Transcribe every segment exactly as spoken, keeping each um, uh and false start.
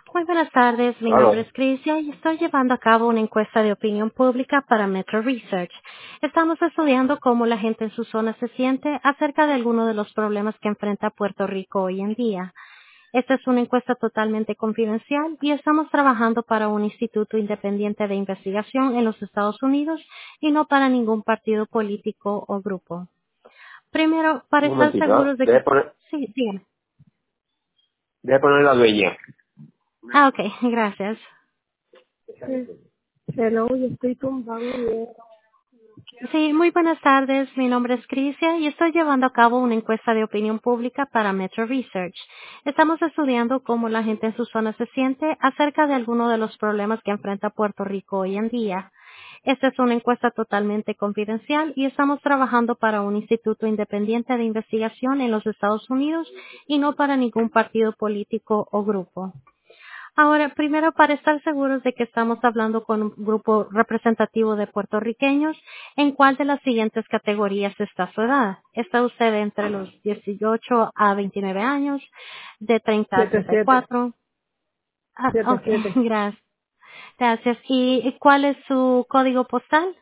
Muy buenas tardes, mi nombre Aló. es Crisia y estoy llevando a cabo una encuesta de opinión pública para Metro Research. Estamos estudiando cómo la gente en su zona se siente acerca de algunos de los problemas que enfrenta Puerto Rico hoy en día. Esta es una encuesta totalmente confidencial y estamos trabajando para un instituto independiente de investigación en los Estados Unidos y no para ningún partido político o grupo. Primero, para Un estar momentito, ¿ah? seguros de que... Deje poner, Sí, dígame. deje poner la dueña. Ah, ok, gracias. Sí. Hello, yo estoy tumbando. Sí, muy buenas tardes. Mi nombre es Crisia y estoy llevando a cabo una encuesta de opinión pública para Metro Research. Estamos estudiando cómo la gente en su zona se siente acerca de algunos de los problemas que enfrenta Puerto Rico hoy en día. Esta es una encuesta totalmente confidencial y estamos trabajando para un instituto independiente de investigación en los Estados Unidos y no para ningún partido político o grupo. Ahora, primero, para estar seguros de que estamos hablando con un grupo representativo de puertorriqueños, ¿en cuál de las siguientes categorías está su edad? ¿Está usted entre los dieciocho a veintinueve años, de treinta a Siete, treinta y siete. cuatro? Ah, Siete, ok, siete. gracias. Gracias. ¿Y cuál es su código postal?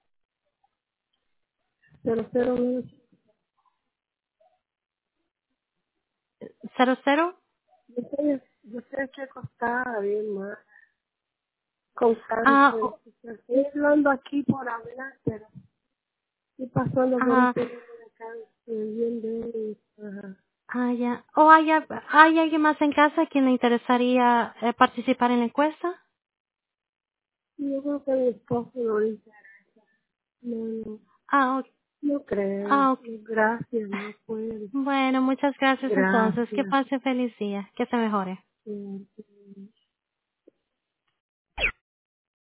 Cero, cero, uno. ¿Cero cero? Yo sé, yo sé que costaba bien más. Con Ah, cáncer. oh, Estoy hablando aquí por hablar, pero estoy pasando por un ah, periodo de cáncer bien de... Ajá. ah, ya. ¿O hay, hay alguien más en casa a quien le interesaría eh, participar en la encuesta? Y yo creo que mi esposo lo dice. No, no, Ah, ok. no creo. Ah, ok. Gracias, no puedo. Bueno, muchas gracias entonces. Que Gracias. pase feliz día. Que se mejore. Sí.